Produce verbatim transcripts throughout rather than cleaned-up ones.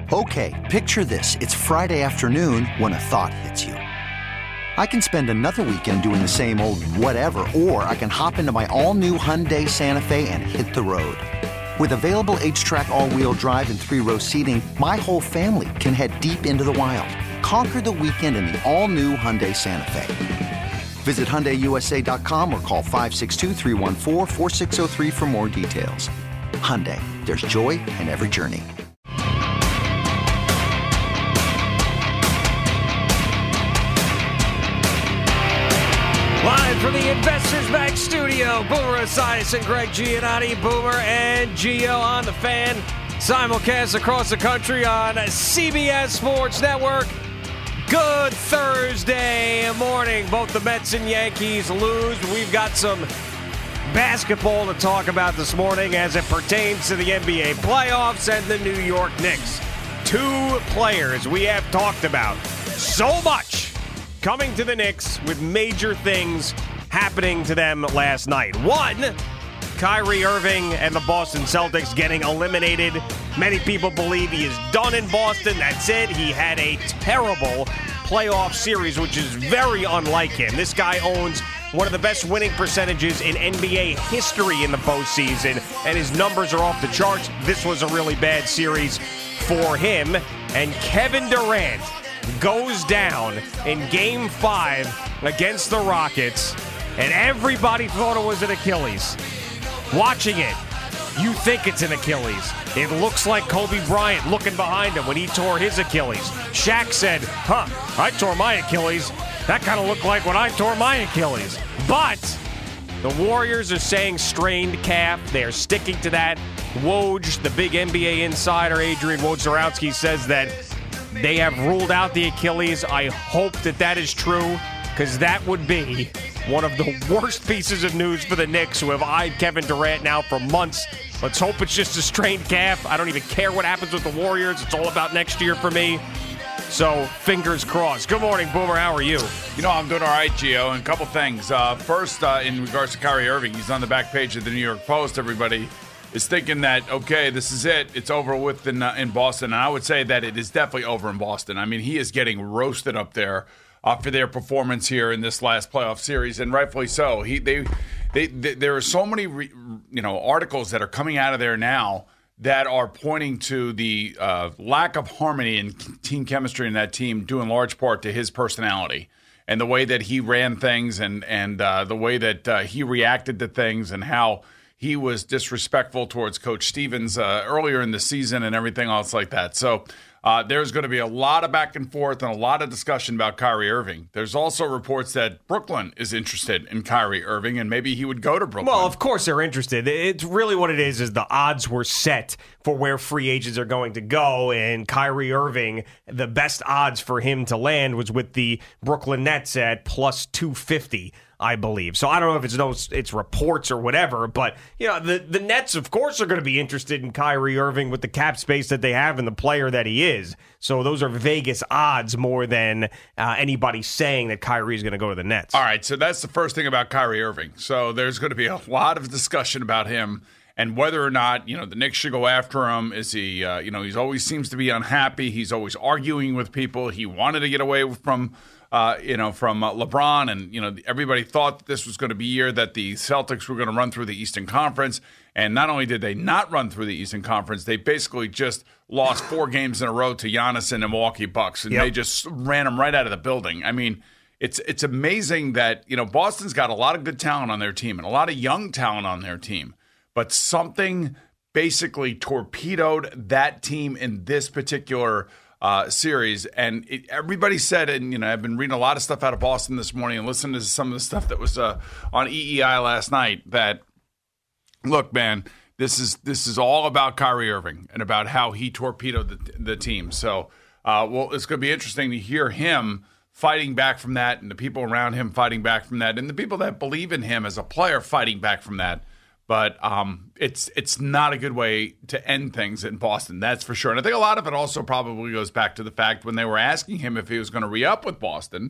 Okay, picture this. It's Friday afternoon when a thought hits you. I can spend another weekend doing the same old whatever, or I can hop into my all-new Hyundai Santa Fe and hit the road. With available H-Track all-wheel drive and three-row seating, my whole family can head deep into the wild. Conquer the weekend in the all-new Hyundai Santa Fe. Visit Hyundai U S A dot com or call five six two, three one four, four six zero three for more details. Hyundai, there's joy in every journey. Live from the Investors Bank studio, Boomer Esiason and Greg Giannotti, Boomer and Gio on the Fan. Simulcast across the country on C B S Sports Network. Good Thursday morning. Both the Mets and Yankees lose. We've got some basketball to talk about this morning as it pertains to the N B A playoffs and the New York Knicks. Two players we have talked about so much coming to the Knicks with major things happening to them last night. One, Kyrie Irving and the Boston Celtics getting eliminated. Many people believe he is done in Boston. That's it. He had a terrible playoff series, which is very unlike him. This guy owns one of the best winning percentages in N B A history in the postseason, and his numbers are off the charts. This was a really bad series for him. And Kevin Durant goes down in Game five against the Rockets, and everybody thought it was an Achilles. Watching it, you think it's an Achilles. It looks like Kobe Bryant looking behind him when he tore his Achilles. Shaq said, huh, I tore my Achilles. That kind of looked like when I tore my Achilles. But the Warriors are saying strained calf. They're sticking to that. Woj, the big N B A insider, Adrian Wojnarowski, says that they have ruled out the Achilles. I hope that that is true, because that would be one of the worst pieces of news for the Knicks, who have eyed Kevin Durant now for months. Let's hope it's just a strained calf. I don't even care what happens with the Warriors. It's all about next year for me. So, fingers crossed. Good morning, Boomer. How are you? You know, I'm doing all right, Gio. And a couple things. Uh, first, uh, in regards to Kyrie Irving, he's on the back page of the New York Post. Everybody is thinking that, okay, this is it. It's over with in, uh, in Boston. And I would say that it is definitely over in Boston. I mean, he is getting roasted up there uh, for their performance here in this last playoff series, and rightfully so. He, they, they, they there are so many, re, you know, articles that are coming out of there now that are pointing to the uh, lack of harmony and team chemistry in that team, due in large part to his personality and the way that he ran things, and and uh, the way that uh, he reacted to things, and how he was disrespectful towards Coach Stevens uh, earlier in the season and everything else like that. So uh, there's going to be a lot of back and forth and a lot of discussion about Kyrie Irving. There's also reports that Brooklyn is interested in Kyrie Irving, and maybe he would go to Brooklyn. Well, of course they're interested. It's really what it is, is the odds were set for where free agents are going to go, and Kyrie Irving, the best odds for him to land was with the Brooklyn Nets at plus two fifty. I believe. So I don't know if it's no, it's reports or whatever, but you know, the, the Nets, of course, are going to be interested in Kyrie Irving with the cap space that they have and the player that he is. So those are Vegas odds more than uh, anybody saying that Kyrie is going to go to the Nets. All right, so that's the first thing about Kyrie Irving. So there's going to be a lot of discussion about him and whether or not, you know, the Knicks should go after him. Is he, uh, you know, he's always seems to be unhappy. He's always arguing with people. He wanted to get away from Uh, you know, from uh, LeBron, and, you know, everybody thought that this was going to be a year that the Celtics were going to run through the Eastern Conference. And not only did they not run through the Eastern Conference, they basically just lost four games in a row to Giannis and the Milwaukee Bucks. And yep. They just ran them right out of the building. I mean, it's it's amazing that, you know, Boston's got a lot of good talent on their team and a lot of young talent on their team. But something basically torpedoed that team in this particular Uh, series, and it, everybody said, and you know, I've been reading a lot of stuff out of Boston this morning and listening to some of the stuff that was uh, on E E I last night. That, look, man, this is this is all about Kyrie Irving and about how he torpedoed the, the team. So, uh, well, it's going to be interesting to hear him fighting back from that, and the people around him fighting back from that, and the people that believe in him as a player fighting back from that. But um, it's it's not a good way to end things in Boston, that's for sure. And I think a lot of it also probably goes back to the fact when they were asking him if he was going to re-up with Boston,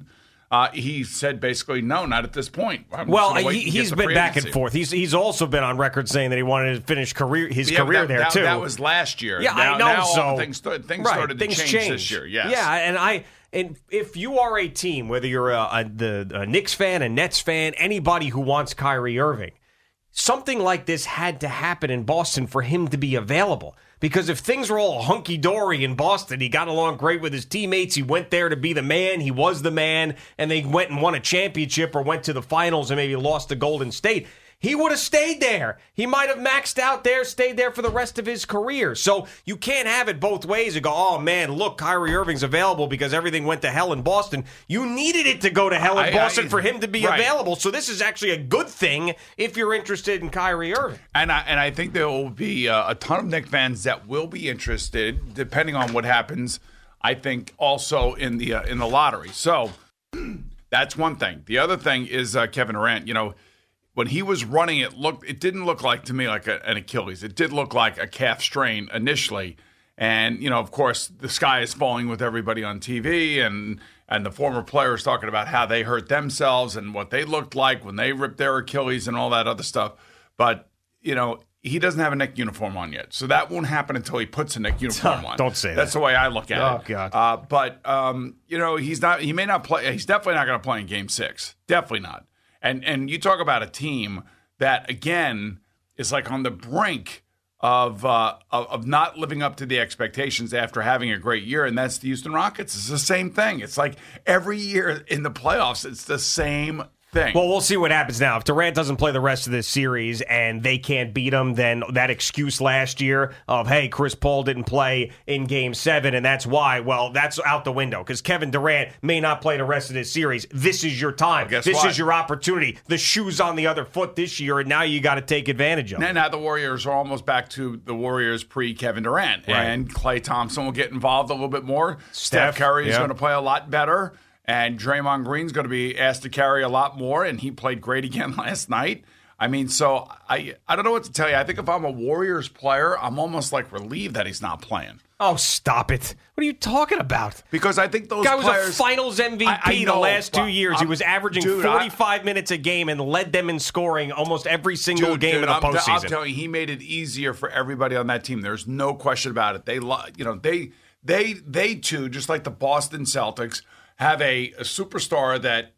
Uh, he said basically, no, not at this point. I'm well, he, he's been back and forth. He's he's also been on record saying that he wanted to finish career his yeah, career that, there that, too. That was last year. Yeah, now, I know. Now so things, things right, started to things change changed. this year. Yes. Yeah, and I and if you are a team, whether you're a, a, the, a Knicks fan, a Nets fan, anybody who wants Kyrie Irving, something like this had to happen in Boston for him to be available. Because if things were all hunky-dory in Boston, he got along great with his teammates, he went there to be the man, he was the man, and they went and won a championship or went to the finals and maybe lost to Golden State, he would have stayed there. He might have maxed out there, stayed there for the rest of his career. So you can't have it both ways and go, oh, man, look, Kyrie Irving's available because everything went to hell in Boston. You needed it to go to hell in I, Boston I, for him to be right. available. So this is actually a good thing if you're interested in Kyrie Irving. And I, and I think there will be uh, a ton of Knicks fans that will be interested, depending on what happens, I think, also in the, uh, in the lottery. So that's one thing. The other thing is uh, Kevin Durant, you know, when he was running, it looked it didn't look like to me like a, an Achilles. It did look like a calf strain initially. And, you know, of course, the sky is falling with everybody on T V and and the former players talking about how they hurt themselves and what they looked like when they ripped their Achilles and all that other stuff. But, you know, he doesn't have a Knicks uniform on yet. So that won't happen until he puts a Knicks uniform on. Don't say that. That's the way I look at oh, it. Oh, God. Uh, but, um, you know, he's not. He may not play. He's definitely not going to play in Game six. Definitely not. And and you talk about a team that, again, is like on the brink of, uh, of of not living up to the expectations after having a great year, and that's the Houston Rockets. It's the same thing. It's like every year in the playoffs, it's the same thing. Well, we'll see what happens now. If Durant doesn't play the rest of this series and they can't beat him, then that excuse last year of, hey, Chris Paul didn't play in Game seven, and that's why, well, that's out the window because Kevin Durant may not play the rest of this series. This is your time. Well, this what? is your opportunity. The shoe's on the other foot this year, and now you got to take advantage of it. Now, now the Warriors are almost back to the Warriors pre-Kevin Durant, right. And Klay Thompson will get involved a little bit more. Steph, Steph Curry is yeah. going to play a lot better. And Draymond Green's going to be asked to carry a lot more, and he played great again last night. I mean, so I I don't know what to tell you. I think if I'm a Warriors player, I'm almost like relieved that he's not playing. Oh, stop it. What are you talking about? Because I think those guy was players, a finals M V P I, I know, the last two years. I'm, he was averaging dude, forty-five I, minutes a game and led them in scoring almost every single dude, game dude, in the I'm, postseason. I'm telling you, he made it easier for everybody on that team. There's no question about it. They, you know, they they they too, just like the Boston Celtics, have a, a superstar that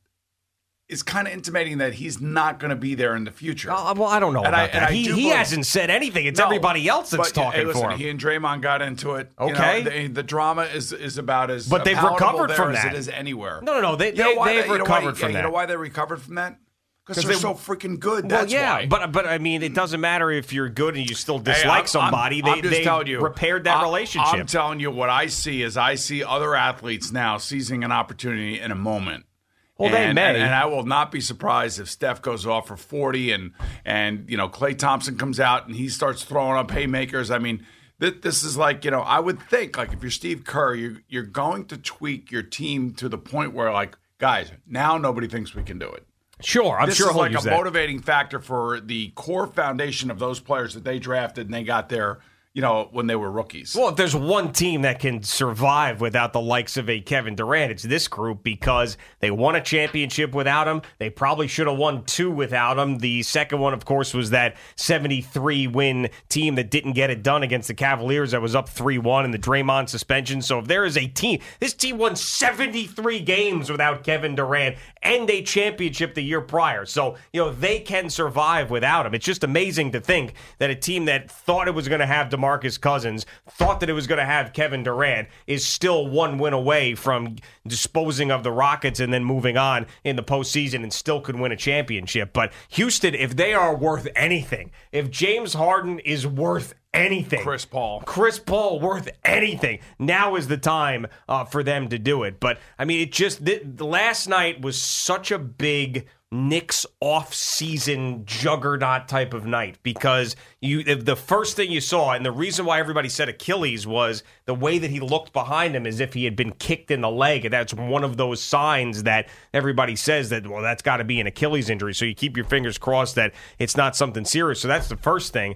is kind of intimating that he's not going to be there in the future. Uh, well, I don't know and about I, that. He, he believe, hasn't said anything. It's no, everybody else that's but, talking hey, listen, for him. He and Draymond got into it. Okay. You know, the, the drama is is about as but they've recovered from as that. it is anywhere. No, no, no. They, you they, know they've they, recovered you know from yeah, that. You know why they recovered from that? Because they're they, so freaking good. Well, That's yeah, why. but but I mean, it doesn't matter if you're good and you still dislike hey, I'm, somebody. I'm, they I'm just they telling you, repaired that I'm, relationship. I'm telling you what I see is I see other athletes now seizing an opportunity in a moment. Well, and, they may. And, and I will not be surprised if Steph goes off for forty and, and you know, Klay Thompson comes out and he starts throwing up haymakers. I mean, th- this is like, you know, I would think, like, if you're Steve Kerr, you're, you're going to tweak your team to the point where, like, guys, now nobody thinks we can do it. Sure, I'm this sure is he'll like use a that. motivating factor for the core foundation of those players that they drafted and they got there, you know, when they were rookies. Well, if there's one team that can survive without the likes of a Kevin Durant, it's this group because they won a championship without him. They probably should have won two without him. The second one, of course, was that seventy-three win team that didn't get it done against the Cavaliers that was up three one in the Draymond suspension. So if there is a team, this team won seventy-three games without Kevin Durant and a championship the year prior. So, you know, they can survive without him. It's just amazing to think that a team that thought it was going to have DeMarcus Cousins, thought that it was going to have Kevin Durant, is still one win away from disposing of the Rockets and then moving on in the postseason and still could win a championship. But Houston, if they are worth anything, if James Harden is worth anything, Chris Paul. Chris Paul worth anything, now is the time uh, for them to do it. But, I mean, it just, th- last night was such a big Knicks off-season juggernaut type of night because you the first thing you saw, and the reason why everybody said Achilles was the way that he looked behind him as if he had been kicked in the leg, and that's one of those signs that everybody says that, well, that's got to be an Achilles injury, so you keep your fingers crossed that it's not something serious. So that's the first thing.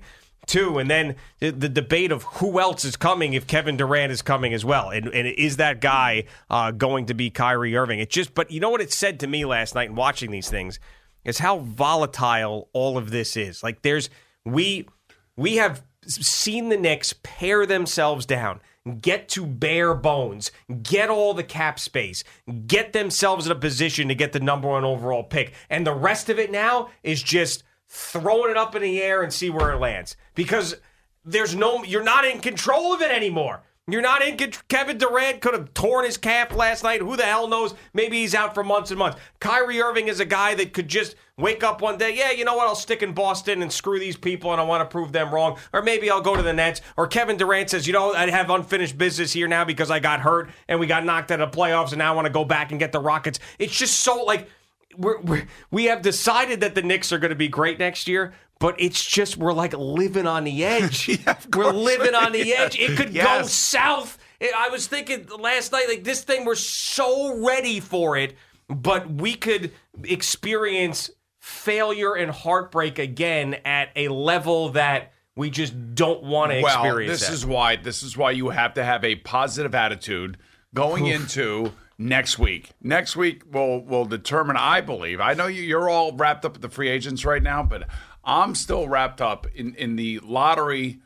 too. And then the, the debate of who else is coming if Kevin Durant is coming as well. And, and is that guy uh, going to be Kyrie Irving? It just, but you know what it said to me last night in watching these things is how volatile all of this is. Like there's, we, we have seen the Knicks pare themselves down, get to bare bones, get all the cap space, get themselves in a position to get the number one overall pick. And the rest of it now is just throwing it up in the air and see where it lands. Because there's no, you're not in control of it anymore. You're not in control. Kevin Durant could have torn his calf last night. Who the hell knows? Maybe he's out for months and months. Kyrie Irving is a guy that could just wake up one day, yeah, you know what, I'll stick in Boston and screw these people and I want to prove them wrong. Or maybe I'll go to the Nets. Or Kevin Durant says, you know, I have unfinished business here now because I got hurt and we got knocked out of the playoffs and now I want to go back and get the Rockets. It's just so like, we're, we're, we have decided that the Knicks are going to be great next year. But it's just, we're like living on the edge. Yeah, we're living on the yes. edge. It could yes. go south. I was thinking last night, like this thing, we're so ready for it, but we could experience failure and heartbreak again at a level that we just don't want to well, experience. This that. is why this is why you have to have a positive attitude going into next week. Next week will will determine, I believe. I know you, you're all wrapped up with the free agents right now, but I'm still wrapped up in, in the lottery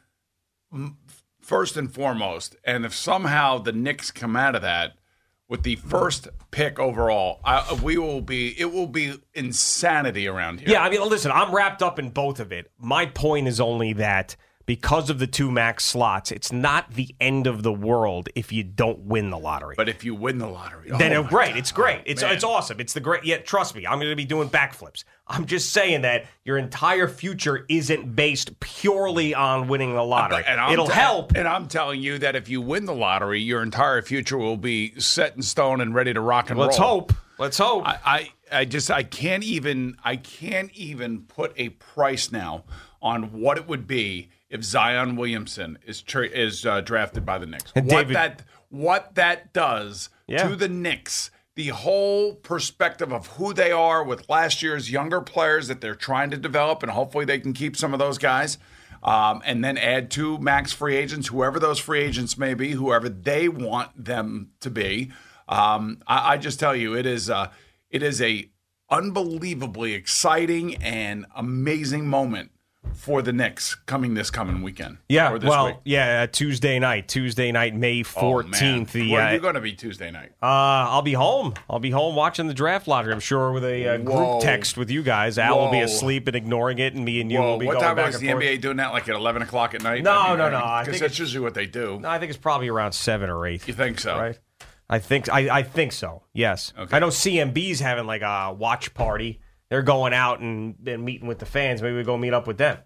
first and foremost. And if somehow the Knicks come out of that with the first pick overall, I, we will be it will be insanity around here. Yeah, I mean, listen, I'm wrapped up in both of it. My point is only that because of the two max slots, it's not the end of the world if you don't win the lottery. But if you win the lottery, then oh it, great, God. it's great. Oh, it's man. it's awesome. It's the great. Yeah, trust me, I'm going to be doing backflips. I'm just saying that your entire future isn't based purely on winning the lottery. And I'm It'll t- help. And I'm telling you that if you win the lottery, your entire future will be set in stone and ready to rock and Let's roll. hope. Let's hope. I, I, I just I can't even I can't even put a price now on what it would be if Zion Williamson is tra- is uh, drafted by the Knicks. And what David- that what that does Yeah. to the Knicks, the whole perspective of who they are with last year's younger players that they're trying to develop, and hopefully they can keep some of those guys, um, and then add two max free agents, whoever those free agents may be, whoever they want them to be. Um, I, I just tell you, it is uh, it is a unbelievably exciting and amazing moment for the Knicks coming this coming weekend. Yeah, or this well, week. yeah, uh, Tuesday night, Tuesday night, May fourteenth. Oh, man. the, Where uh, are you going to be Tuesday night? Uh, I'll be home. I'll be home watching the draft lottery. I'm sure with a uh, group Whoa. text with you guys. Al will be Whoa. asleep and ignoring it, and me and you Whoa, will be what going time back was and the forth. N B A doing that? Like at eleven o'clock at night? No, no, no. I think Because that's usually what they do. No, I think it's probably around seven or eight. You think so? Right? I think I, I think so. Yes. Okay. I know C M B's having like a watch party. They're going out and, and meeting with the fans. Maybe we go meet up with them.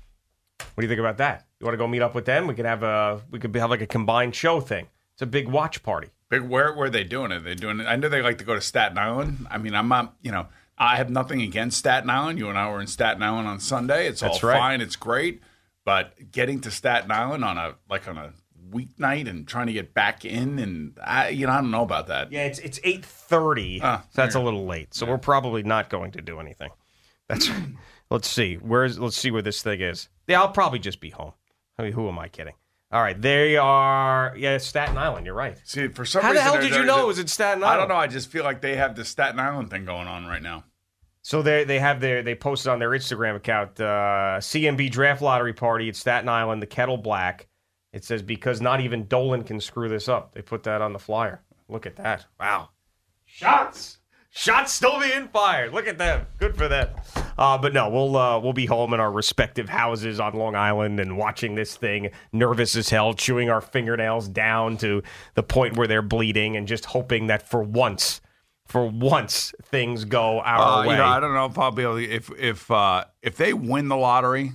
What do you think about that? You want to go meet up with them? We could have a we could have like a combined show thing. It's a big watch party. Big. Where where are they doing it? They doing it. I know they like to go to Staten Island. I mean, I'm not. You know, I have nothing against Staten Island. You and I were in Staten Island on Sunday. It's That's all right. fine. It's great. But getting to Staten Island on a like on a weeknight and trying to get back in, and I, you know, I don't know about that. Yeah, it's it's eight thirty. Ah, so that's a okay. little late. So we're probably not going to do anything. That's let's see. Where's let's see where this thing is. Yeah, I'll probably just be home. I mean, who am I kidding? All right, they are. Yeah, Staten Island. You're right. See, for some How the reason, hell they're- did you they're- know it was in Staten I Island? don't know. I just feel like they have the Staten Island thing going on right now. So they they have their they posted on their Instagram account uh, C M B draft lottery party at Staten Island, the Kettle Black. It says because not even Dolan can screw this up. They put that on the flyer. Look at that! Wow, shots, shots still being fired. Look at them. Good for them. Uh, but no, we'll uh, we'll be home in our respective houses on Long Island and watching this thing, nervous as hell, chewing our fingernails down to the point where they're bleeding, and just hoping that for once. For once, things go our Uh, way. you know, I don't know if I'll be able to, if if uh, if they win the lottery,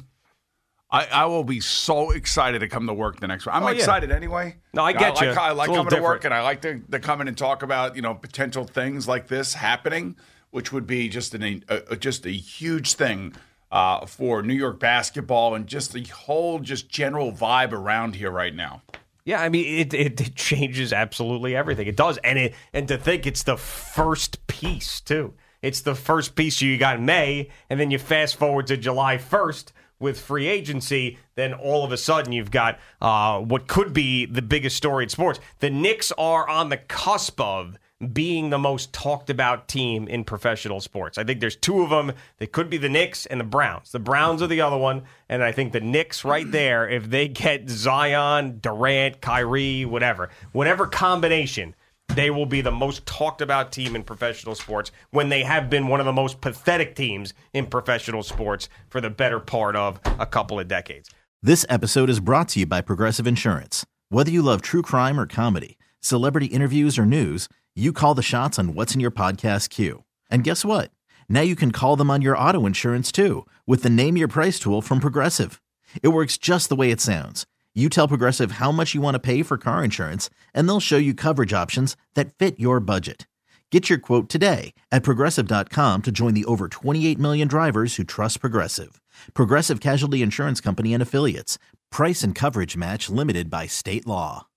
I, I will be so excited to come to work the next one. I'm Oh, yeah. excited anyway. No, I get I you. like, I It's like a little coming to work, different. and I like to, to come in and talk about you know potential things like this happening, which would be just an a, just a huge thing uh, for New York basketball and just the whole just general vibe around here right now. Yeah, I mean, it, it it changes absolutely everything. It does, and it and to think it's the first piece too. It's the first piece you got in May, and then you fast forward to July first with free agency, then all of a sudden you've got uh, what could be the biggest story in sports. The Knicks are on the cusp of being the most talked about team in professional sports. I think there's two of them. They could be the Knicks and the Browns. The Browns are the other one, and I think the Knicks right there, if they get Zion, Durant, Kyrie, whatever, whatever combination, they will be the most talked about team in professional sports when they have been one of the most pathetic teams in professional sports for the better part of a couple of decades. This episode is brought to you by Progressive Insurance. Whether you love true crime or comedy, celebrity interviews or news, you call the shots on what's in your podcast queue. And guess what? Now you can call them on your auto insurance too with the Name Your Price tool from Progressive. It works just the way it sounds. You tell Progressive how much you want to pay for car insurance, and they'll show you coverage options that fit your budget. Get your quote today at Progressive dot com to join the over twenty-eight million drivers who trust Progressive. Progressive Casualty Insurance Company and Affiliates. Price and coverage match limited by state law.